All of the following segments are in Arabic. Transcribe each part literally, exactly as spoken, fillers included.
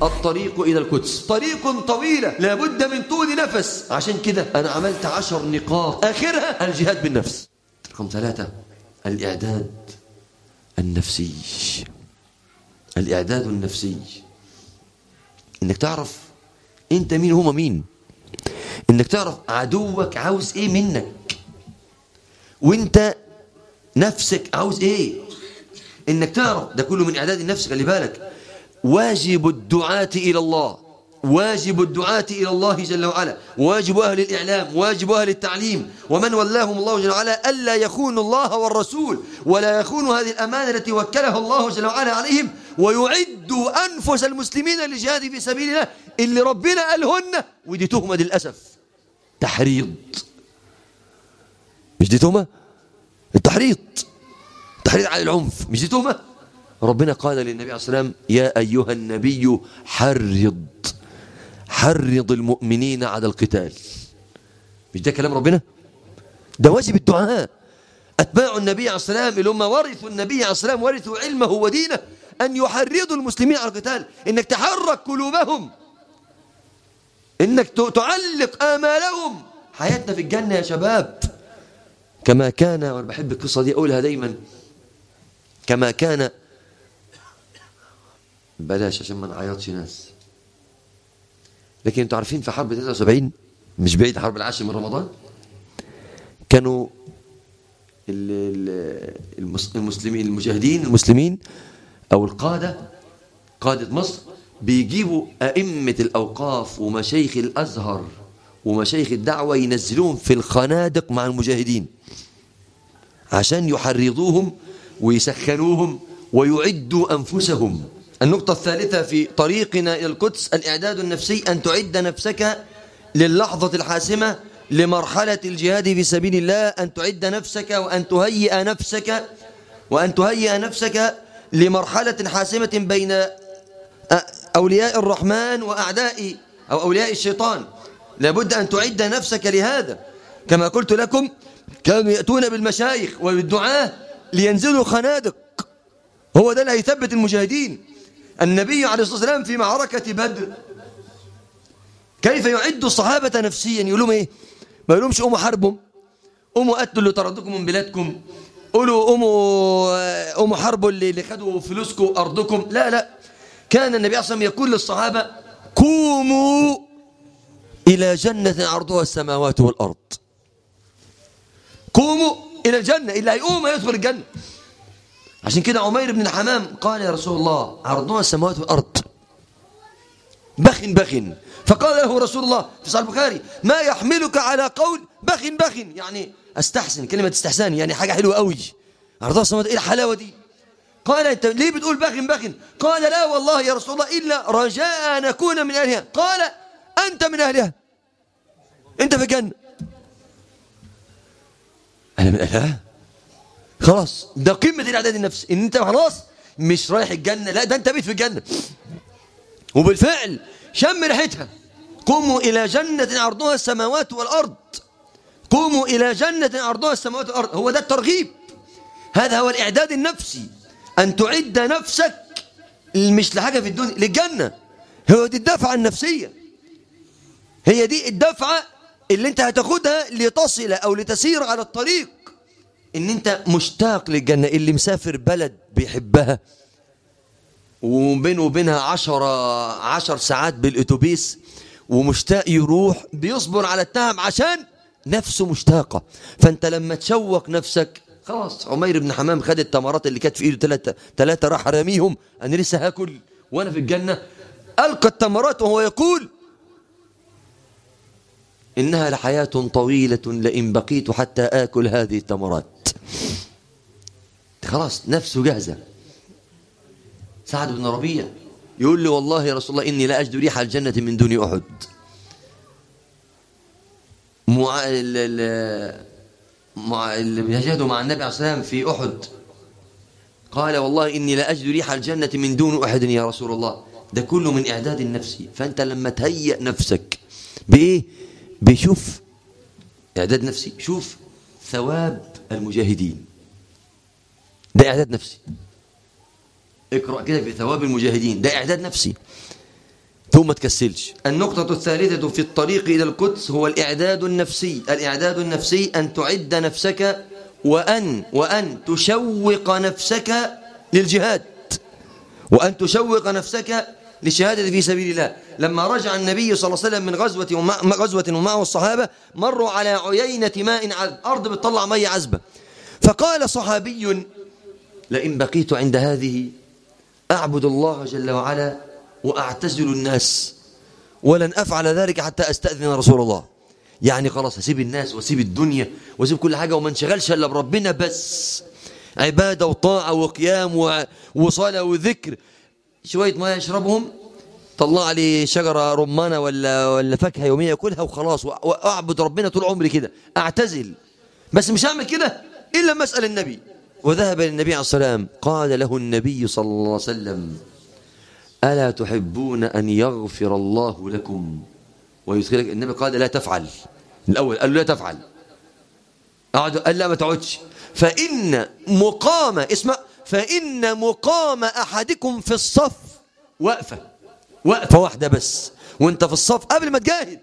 الطريق إلى القدس طريق طويلة لابد من طول نفس. عشان كده أنا عملت عشر نقاط آخرها الجهاد بالنفس. رقم ثلاثة الإعداد النفسي. الإعداد النفسي إنك تعرف أنت مين وهما مين، إنك تعرف عدوك عاوز إيه منك، وإنت نفسك عاوز إيه، إنك تعرف ده كله من إعداد النفس. خلي بالك واجب الدعاة إلى الله، واجب الدعاة إلى الله جل وعلا، واجب أهل الإعلام، واجب أهل التعليم ومن ولاهم الله جل وعلا ألا يخونوا الله والرسول ولا يخونوا هذه الأمانة التي وكلها الله جل وعلا عليهم، ويعدوا أنفس المسلمين للجهاد في سبيل الله اللي ربنا قالهن. ودي تهمة للأسف تحريض، مش دي تهمة؟ التحريض التحريض على العنف مش دي تهمة؟ ربنا قال للنبي عليه الصلاة والسلام يا أيها النبي حرض حرض المؤمنين على القتال. مش ده كلام ربنا؟ ده واجب الدعاء. أتباع النبي عليه الصلاة والسلام اللي هم ورثوا النبي عليه الصلاة والسلام ورثوا علمه ودينه أن يحرضوا المسلمين على القتال، إنك تحرك قلوبهم، إنك تعلق آمالهم. حياتنا في الجنة يا شباب كما كان، وأنا بحب القصة دي أقولها دايما، كما كان بلاش عشان ما نعيطش ناس، لكن انتوا عارفين في حرب تسعة وسبعين مش بعيد حرب العاشر من رمضان كانوا المسلمين المجاهدين المسلمين او القادة قادة مصر بيجيبوا أئمة الأوقاف ومشايخ الأزهر ومشايخ الدعوة ينزلوهم في الخنادق مع المجاهدين عشان يحرضوهم ويسخنوهم ويعدوا أنفسهم. النقطة الثالثة في طريقنا إلى القدس الإعداد النفسي، أن تعد نفسك للحظة الحاسمة لمرحلة الجهاد في سبيل الله، أن تعد نفسك وأن تهيئ نفسك وأن تهيئ نفسك لمرحلة حاسمة بين أولياء الرحمن وأعداء أو أولياء الشيطان. لابد أن تعد نفسك لهذا. كما قلت لكم كانوا يأتون بالمشايخ وبالدعاة لينزلوا خنادق، هو ده اللي هيثبت المجاهدين. النبي عليه الصلاة والسلام في معركة بدر كيف يعد الصحابة نفسيا؟ يقول لهم ايه؟ ما يقولهمش قوموا حاربوا، قوموا قتلوا اللي طردوكم من بلادكم، قولوا قوموا قوموا حاربوا اللي خدوا فلوسكم أرضكم. لا لا، كان النبي عليه الصلاة والسلام يقول للصحابة قوموا إلى جنة عرضها السماوات والأرض. قوموا إلى الجنة، اللي هيقوم يدخل الجنة. عشان كده عمير بن الحمام قال يا رسول الله عرضها السماوات والأرض بخ بخ، فقال له رسول الله في صحيح البخاري ما يحملك على قول بخ بخ، يعني استحسن، كلمة استحسان يعني حاجة حلوة قوي، عرضها السماوات، ايه الحلاوة دي؟ قال انت ليه بتقول بخ بخ؟ قال لا والله يا رسول الله إلا رجاء أن أكون من أهلها. قال أنت من أهلها، أنت في الجنة. أنا من أهلها؟ خلاص ده قمة الإعداد النفسي، إن أنت خلاص مش رايح الجنة، لا ده أنت بيت في الجنة، وبالفعل شم ريحتها. قوموا إلى جنة عرضها السماوات والأرض، قوموا إلى جنة عرضها السماوات والأرض. هو ده الترغيب، هذا هو الإعداد النفسي، أن تعد نفسك مش لحاجة في الدنيا، للجنة. هو دي الدفعة النفسية، هي دي الدفعة اللي أنت هتاخدها لتصل أو لتسير على الطريق، إن أنت مشتاق للجنة. اللي مسافر بلد بيحبها وبينه وبينها عشرة عشر ساعات بالأتوبيس ومشتاق يروح، بيصبر على التعب عشان نفسه مشتاقة. فأنت لما تشوق نفسك خلاص. عمير بن حمام خد التمرات اللي كانت في إيده ثلاثة ثلاثة راح راميهم، أنا لسه هاكل وأنا في الجنة. ألقى التمرات وهو يقول إنها لحياة طويلة لئن بقيت حتى آكل هذه التمرات. خلاص نفسه جاهزة. سعد بن ربيع يقول لي والله يا رسول الله إني لا أجد ريح الجنة من دون أحد. مع مع اللي بيجاهدوا مع النبي عليه الصلاة والسلام في أحد قال والله إني لا أجد ريح الجنة من دون أحد يا رسول الله. ده كله من إعداد النفسي. فأنت لما تهيئ نفسك بإيه؟ بيشوف إعداد نفسي، شوف ثواب المجاهدين، ده إعداد نفسي. اقرأ كده في ثواب المجاهدين، ده إعداد نفسي. ثم ما تكسلش. النقطة الثالثة في الطريق إلى القدس هو الإعداد النفسي. الإعداد النفسي أن تعد نفسك وأن وأن تشوق نفسك للجهاد، وأن تشوق نفسك للشهادة في سبيل الله. لما رجع النبي صلى الله عليه وسلم من غزوة ومع غزوة ومعه الصحابة مروا على عيينة ماء عذب، أرض بتطلع مية عذبة، فقال صحابي: لئن بقيت عند هذه أعبد الله جل وعلا وأعتزل الناس، ولن أفعل ذلك حتى أستأذن رسول الله. يعني خلاص هسيب الناس واسيب الدنيا واسيب كل حاجة وما انشغلش إلا بربنا بس، عبادة وطاعة وقيام وصلاة وذكر، شوية ما يشربهم، طلع لي شجرة رمانة ولا ولا فاكهة يومية يأكلها وخلاص، وأعبد ربنا طول عمري كده، أعتزل. بس مش هعمل كده إلا ما أسأل النبي. وذهب للنبي عليه السلام، قال له النبي صلى الله عليه وسلم: ألا تحبون أن يغفر الله لكم ويدخلك؟ النبي قال: لا تفعل. الأول قال له لا تفعل، قال لا ما تعودش، فإن مقام اسمع فإن مقام أحدكم في الصف وقفة وقفة واحدة بس وانت في الصف قبل ما تجاهد،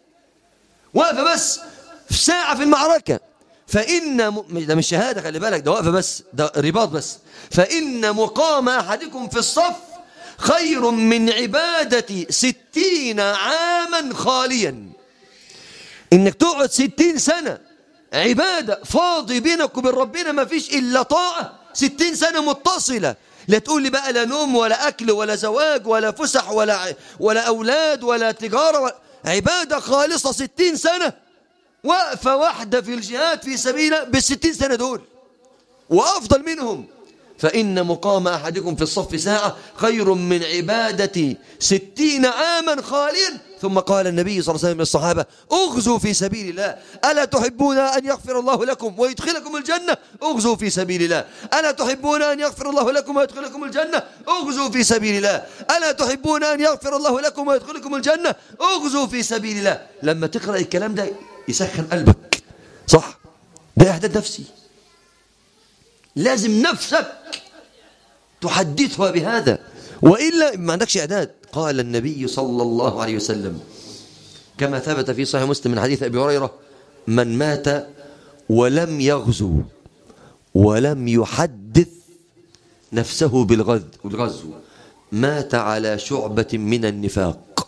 وقفة بس في ساعة في المعركة، فإن م... ده مش شهادة، خلي بالك، ده وقفة بس، ده رباط بس. فإن مقام أحدكم في الصف خير من عبادة ستين عاما خاليا. إنك تقعد ستين سنة عبادة فاضي بينك وبين ربنا ما فيش إلا طاعة، ستين سنة متصلة، لا تقول لي بقى لا نوم ولا أكل ولا زواج ولا فسح ولا ولا أولاد ولا تجارة ولا عبادة خالصة ستين سنة، وقفة واحدة في الجهاد في سبيله بالستين سنة دول وأفضل منهم. فإن مقام أحدكم في الصف ساعة خير من عبادة ستين عاما خاليا. ثم قال النبي صلى الله عليه وسلم للصحابة: اغزوا في سبيل الله، ألا تحبون أن يغفر الله لكم ويدخلكم الجنة؟ اغزوا في سبيل الله. ألا تحبون أن يغفر الله لكم ويدخلكم الجنة؟ اغزوا في سبيل الله. ألا تحبون أن يغفر الله لكم ويدخلكم الجنة؟ اغزوا في سبيل الله. لما تقرأ الكلام ده يسخن قلبك، صح؟ ده إعداد نفسي، لازم نفسك تحدثها بهذا، وإلا ما عندكش إعداد. قال النبي صلى الله عليه وسلم كما ثبت في صحيح مسلم من حديث أبي هريرة: من مات ولم يغزو ولم يحدث نفسه بالغزو مات على شعبة من النفاق.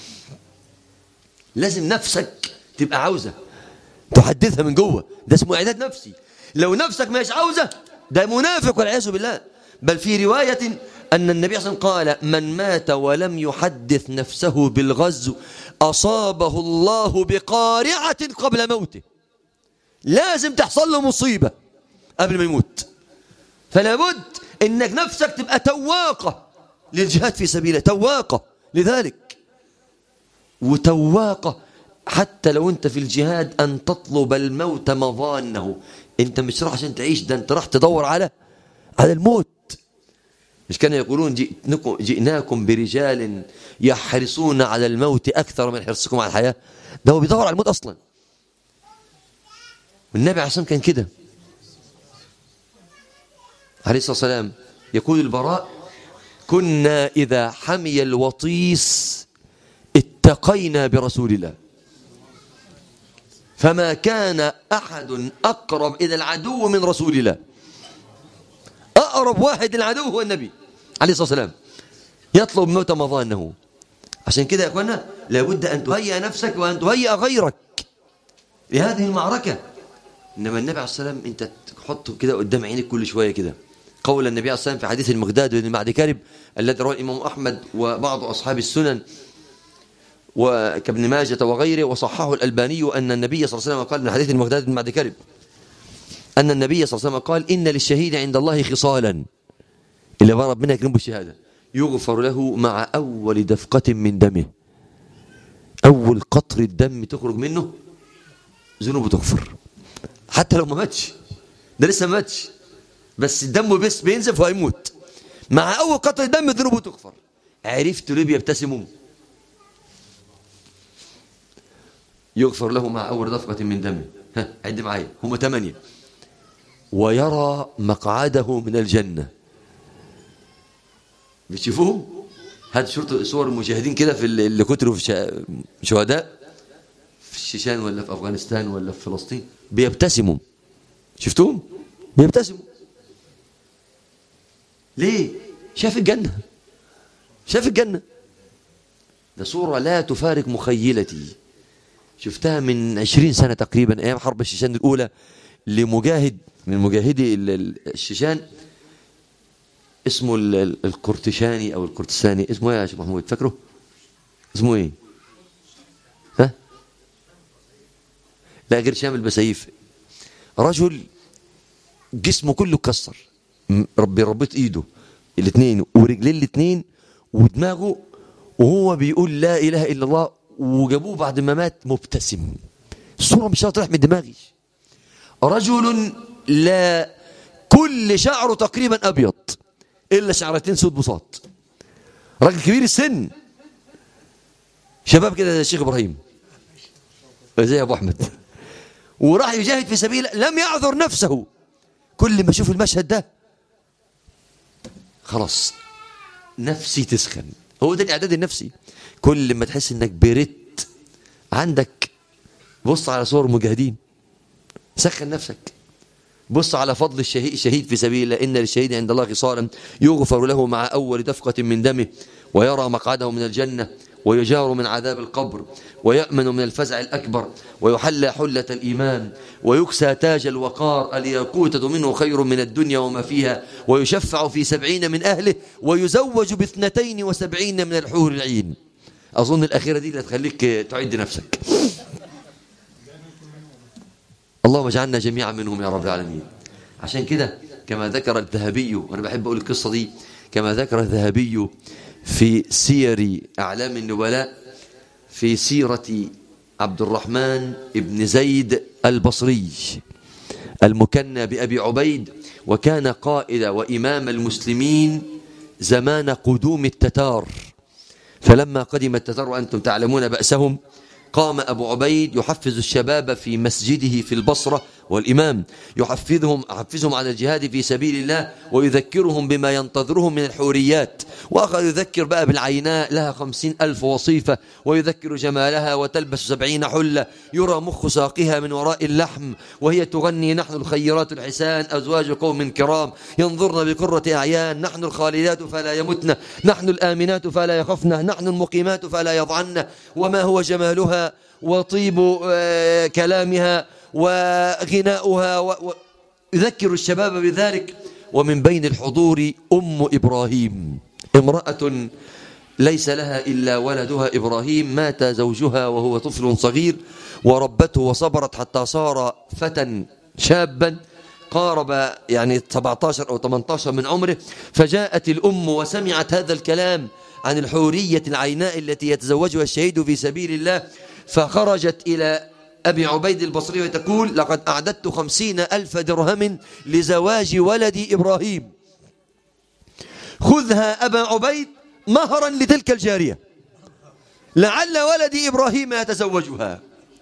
لازم نفسك تبقى عاوزة تحدثها من جوه، ده اسمه إعداد نفسي. لو نفسك مش عاوزة ده منافق والعياذ بالله. بل في رواية أن النبي صلى الله عليه وسلم قال: من مات ولم يحدث نفسه بالغزو أصابه الله بقارعة قبل موته. لازم تحصل له مصيبة قبل ما يموت. فلا بد إنك نفسك تبقى تواقة للجهاد في سبيله، تواقة لذلك، وتواقة حتى لو أنت في الجهاد أن تطلب الموت مظانه. أنت مش راح عشان تعيش، ده أنت راح تدور على على الموت. مش كانوا يقولون جئناكم, جئناكم برجال يحرصون على الموت أكثر من حرصكم على الحياة؟ ده هو بيدور على الموت أصلا. والنبي عليه الصلاة والسلام كان كده عليه الصلاة والسلام. يقول البراء: كنا إذا حمي الوطيس اتقينا برسول الله، فما كان أحد أقرب إلى العدو من رسول الله. أقرب واحد للعدو هو النبي عليه الصلاة والسلام، يطلب موت مظانه. عشان كده يا أخوانا لابد أن تهيئ نفسك وأن تهيئ غيرك لهذه المعركة. إنما النبي عليه الصلاة والسلام أنت تحطه كده قدام عينك كل شوية كده. قول النبي عليه الصلاة والسلام في حديث المقداد بن معد كرب الذي رواه الإمام أحمد وبعض أصحاب السنن وكابن ماجة وغيره، وصححه الألباني، أن النبي صلى الله عليه وسلم قال من حديث المقداد بن معد كرب أن النبي صلى الله عليه وسلم قال: إن للشهيد عند الله خصالا، اللي بقى ربنا يكرمه بالشهادة، يغفر له مع أول دفقة من دمه. أول قطر الدم تخرج منه ذنوبه تغفر، حتى لو ما ماتش، ده لسه ما ماتش بس الدم بس بينزف وهيموت، مع أول قطر الدم ذنوبه تغفر. عرفتوا ليه بيبتسموا؟ يغفر له مع أول دفقة من دمه. ها عد معايا، هم ثمانية. ويرى مقعده من الجنة. بتشوفوه؟ هات شرطة صور المجاهدين كده في اللي قتلوا في شهداء في الشيشان ولا في أفغانستان ولا في فلسطين، بيبتسموا. شفتوهم؟ بيبتسموا. ليه؟ شاف الجنة، شاف الجنة. ده صورة لا تفارق مخيلتي، شفتها من عشرين سنة تقريبا أيام حرب الشيشان الأولى لمجاهد من مجاهدي الشيشان اسمه القرتشاني أو القرتساني، اسمه ايه يا شيخ محمود فاكره؟ اسمه ايه؟ ها؟ لا غير شامل بسيف. رجل جسمه كله كسر، ربي ربيت ايده الاثنين ورجلين الاثنين ودماغه، وهو بيقول لا اله الا الله، وجابوه بعد ما مات مبتسم. الصورة مش هتروح من دماغي. رجل لا كل شعره تقريبا ابيض الا شعرتين سود بساط، راجل كبير السن، شباب كده زي الشيخ ابراهيم زي ابو احمد، وراح يجاهد في سبيل لم يعذر نفسه. كل ما اشوف المشهد ده خلاص نفسي تسخن. هو ده الاعداد النفسي. كل ما تحس انك بريت عندك بص على صور المجاهدين، سخن نفسك. بص على فضل الشهيد الشهيد في سبيل الله. إن للشهيد عند الله خصالا يغفر له مع أول دفقة من دمه، ويرى مقعده من الجنة، ويجار من عذاب القبر، ويأمن من الفزع الأكبر، ويحلى حلة الإيمان، ويكسى تاج الوقار. الياقوتة منه خير من الدنيا وما فيها، ويشفع في سبعين من أهله، ويزوج باثنتين وسبعين من الحور العين. أظن الأخيرة دي اللي تخليك تعد نفسك. اللهم اجعلنا جميعا منهم يا رب العالمين. عشان كده كما ذكر الذهبي، وأنا بحب أقول القصة دي، كما ذكر الذهبي في سير أعلام النبلاء في سيرة عبد الرحمن بن زيد البصري المكنى بأبي عبيد، وكان قائد وإمام المسلمين زمان قدوم التتار. فلما قدم التتار وأنتم تعلمون بأسهم، قام أبو عبيد يحفز الشباب في مسجده في البصرة، والإمام يحفزهم يحفزهم على الجهاد في سبيل الله، ويذكرهم بما ينتظرهم من الحوريات. وأخذ يذكر بقى بالعيناء لها خمسين ألف وصيفة، ويذكر جمالها وتلبس سبعين حلة، يرى مخ ساقها من وراء اللحم، وهي تغني نحن الخيرات الحسان أزواج قوم كرام ينظرن بقرة أعيان، نحن الخالدات فلا يمتن، نحن الآمنات فلا يخفن، نحن المقيمات فلا يضعن، وما هو جمالها وطيب كلامها وغناؤها. ويذكر الشباب بذلك. ومن بين الحضور أم إبراهيم، امرأة ليس لها إلا ولدها إبراهيم، مات زوجها وهو طفل صغير، وربته وصبرت حتى صار فتى شابا قارب يعني سبعة عشر أو ثمانية عشر من عمره. فجاءت الأم وسمعت هذا الكلام عن الحورية العيناء التي يتزوجها الشهيد في سبيل الله، فخرجت إلى أبي عبيد البصري وتقول: لقد أعددت خمسين ألف درهم لزواج ولدي إبراهيم، خذها أبا عبيد مهرا لتلك الجارية، لعل ولدي إبراهيم يتزوجها،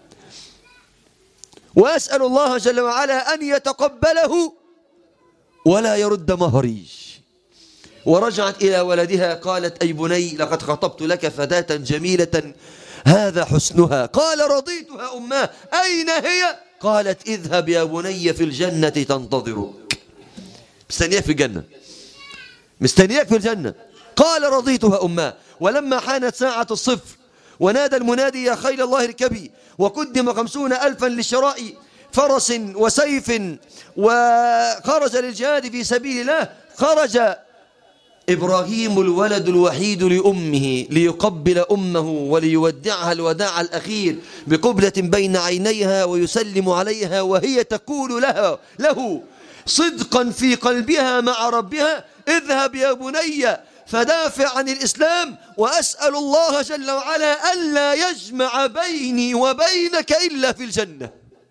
وأسأل الله جل وعلا أن يتقبله ولا يرد مهري. ورجعت إلى ولدها قالت: أي بني، لقد خطبت لك فتاة جميلة هذا حسنها. قال: رضيتها أماه. أين هي؟ قالت: اذهب يا بني في الجنة تنتظرك. مستنياك في الجنة، مستنياك في الجنة. قال: رضيتها أماه. ولما حانت ساعة الصفر ونادى المنادي: يا خيل الله اركبي، وقدم خمسون ألفا لشراء فرس وسيف، وخرج للجهاد في سبيل الله، خرج إبراهيم الولد الوحيد لأمه ليقبل أمه وليودعها الوداع الأخير بقبلة بين عينيها، ويسلم عليها وهي تقول لها له صدقا في قلبها مع ربها: اذهب يا بني فدافع عن الإسلام، وأسأل الله جل وعلا ألا يجمع بيني وبينك إلا في الجنة.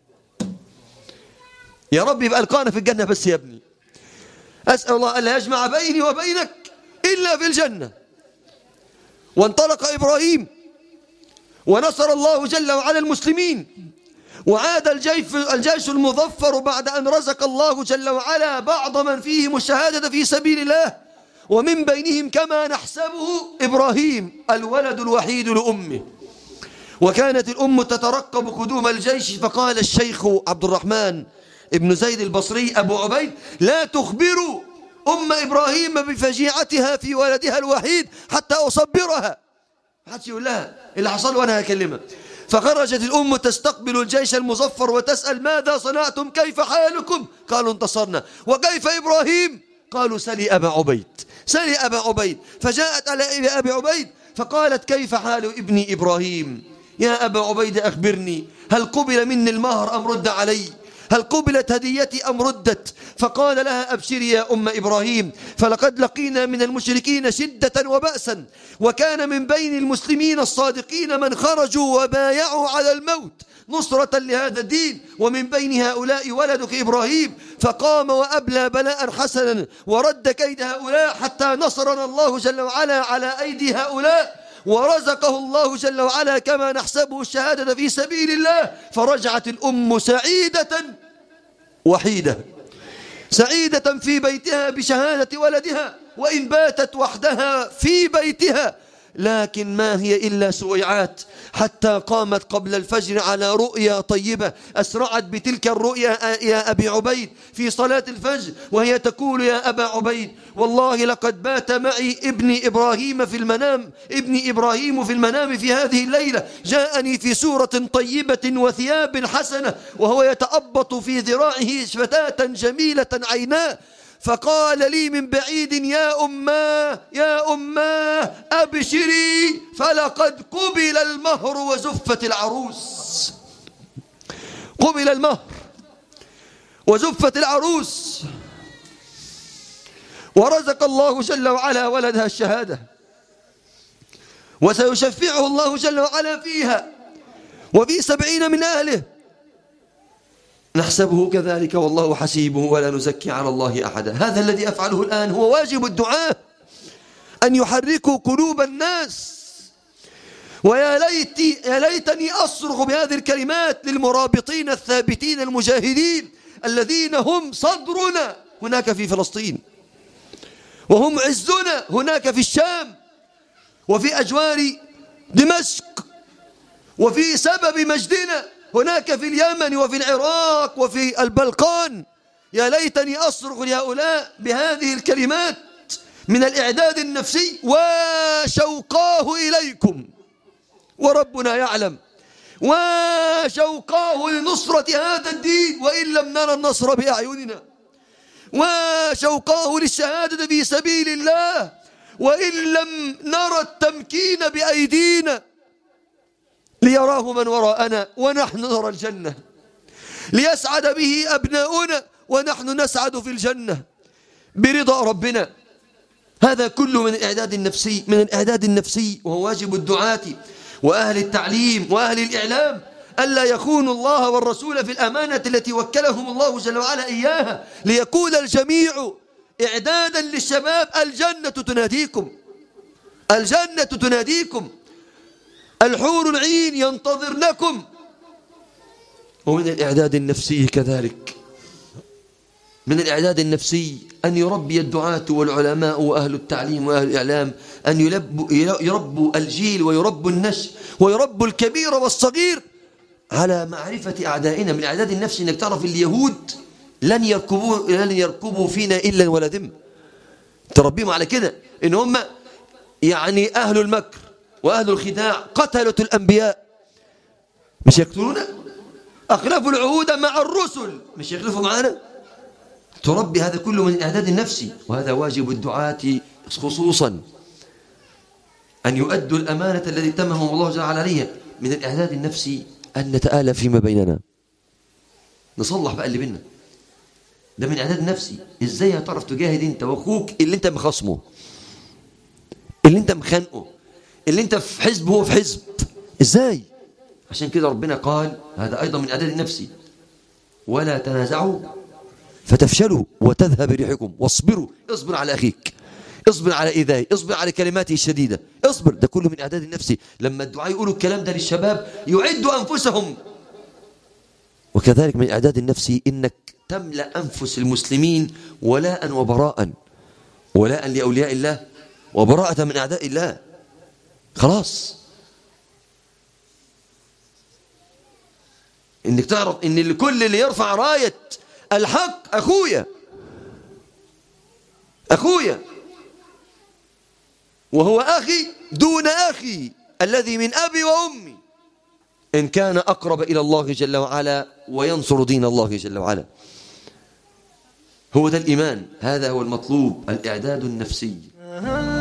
يا رب يبقى ألقانا في الجنة بس يا ابني. أسأل الله ألا يجمع بيني وبينك إلا في الجنة. وانطلق إبراهيم، ونصر الله جل وعلا المسلمين، وعاد الجيش المظفر بعد أن رزق الله جل وعلا بعض من فيهم الشهادة في سبيل الله. ومن بينهم كما نحسبه إبراهيم الولد الوحيد لأمه. وكانت الأم تترقب قدوم الجيش، فقال الشيخ عبد الرحمن ابن زيد البصري أبو عبيد: لا تخبروا أم إبراهيم بفجيعتها في ولدها الوحيد حتى أصبرها. حتى يقول لها اللي حصل وأنا هكلمها. فخرجت الأم تستقبل الجيش المظفر وتسأل: ماذا صنعتم؟ كيف حالكم؟ قالوا: انتصرنا. وكيف إبراهيم؟ قالوا: سلي أبا عبيد، سلي أبا عبيد. فجاءت على أبي عبيد فقالت: كيف حال ابني إبراهيم؟ يا أبا عبيد أخبرني، هل قبل مني المهر أم رد علي؟ هل قبلت هديتي أم ردت؟ فقال لها: أبشري يا أم إبراهيم، فلقد لقينا من المشركين شدة وبأسا، وكان من بين المسلمين الصادقين من خرجوا وبايعوا على الموت نصرة لهذا الدين، ومن بين هؤلاء ولدك إبراهيم، فقام وأبلى بلاء حسنا ورد كيد هؤلاء حتى نصرنا الله جل وعلا على أيدي هؤلاء، ورزقه الله جل وعلا كما نحسبه الشهادة في سبيل الله. فرجعت الأم سعيدة وحيدة، سعيدة في بيتها بشهادة ولدها، وإن باتت وحدها في بيتها، لكن ما هي إلا سويعات، حتى قامت قبل الفجر على رؤيا طيبة أسرعت بتلك الرؤيا يا أبي عبيد في صلاة الفجر، وهي تقول: يا أبا عبيد، والله لقد بات معي ابني إبراهيم في المنام ابني إبراهيم في المنام في هذه الليلة، جاءني في سورة طيبة وثياب حسنة، وهو يتأبط في ذراعه فتاة جميلة عيناء، فقال لي من بعيد: يا أماه يا أماه أبشري، فلقد قبل المهر وزفت العروس. قبل المهر وزفت العروس، ورزق الله جل وعلا ولدها الشهادة، وسيشفعه الله جل وعلا فيها وفي سبعين من أهله. نحسبه كذلك والله حسيبه ولا نزكي على الله أحدا. هذا الذي أفعله الآن هو واجب الدعاء، أن يحركوا قلوب الناس. ويا ليتي يا ليتني أصرخ بهذه الكلمات للمرابطين الثابتين المجاهدين الذين هم صدرنا هناك في فلسطين، وهم عزنا هناك في الشام وفي أجوار دمشق، وفي سبب مجدنا هناك في اليمن وفي العراق وفي البلقان. يا ليتني أصرخ لهؤلاء بهذه الكلمات من الإعداد النفسي: وشوقاه إليكم، وربنا يعلم، وشوقاه لنصرة هذا الدين وإن لم نرى النصر بأعيننا، وشوقاه للشهادة في سبيل الله وإن لم نرى التمكين بأيدينا، ليراه من وراءنا ونحن نرى الجنة، ليسعد به أبناؤنا ونحن نسعد في الجنة برضا ربنا. هذا كله من الإعداد النفسي، من الإعداد النفسي، وهو واجب الدعاة وأهل التعليم وأهل الإعلام ألا يخونوا الله والرسول في الأمانة التي وكلهم الله جل وعلا إياها، ليكون الجميع إعدادا للشباب. الجنة تناديكم، الجنة تناديكم، الحور العين ينتظرنكم. ومن الإعداد النفسي كذلك، من الإعداد النفسي أن يربي الدعاة والعلماء وأهل التعليم وأهل الإعلام أن يربوا الجيل ويربوا النشء ويربوا الكبير والصغير على معرفة أعدائنا. من الإعداد النفسي أنك تعرف اليهود لن يركبوا, لن يركبوا فينا إلا ولا ذم، تربيهم على كده إن هم يعني أهل المكر وأهل الخداع، قتلة الأنبياء مش يقتلون، أخلفوا العهود مع الرسل مش يخلفوا معنا. تربي هذا كله من الإعداد النفسي، وهذا واجب الدعاة خصوصا أن يؤدوا الأمانة التي تمهم الله جل وعلا عليها. من الإعداد النفسي أن نتآلف فيما بيننا، نصلح بقى اللي بيننا، ده من الإعداد النفسي. إزاي هتعرف تجاهد أنت وأخوك اللي أنت مخاصمه، اللي أنت مخانقه، اللي أنت في حزب هو في حزب؟ إزاي؟ عشان كده ربنا قال هذا أيضا من الإعداد النفسي: ولا تنازعوا فتفشلوا وتذهب ريحكم واصبروا. اصبر على أخيك، اصبر على إيذائه، اصبر على كلماته الشديدة، اصبر. ده كله من إعداد النفسي. لما الدعاء يقولوا الكلام ده للشباب يعدوا أنفسهم. وكذلك من الإعداد النفسي إنك تملأ أنفس المسلمين ولاء وبراء، ولاء لأولياء الله وبراءة من أعداء الله. خلاص، إنك تعرف إن الكل اللي يرفع راية الحق أخويا أخويا وهو أخي دون أخي الذي من أبي وأمي، إن كان أقرب إلى الله جل وعلا وينصر دين الله جل وعلا. هو ده الإيمان، هذا هو المطلوب، الإعداد النفسي.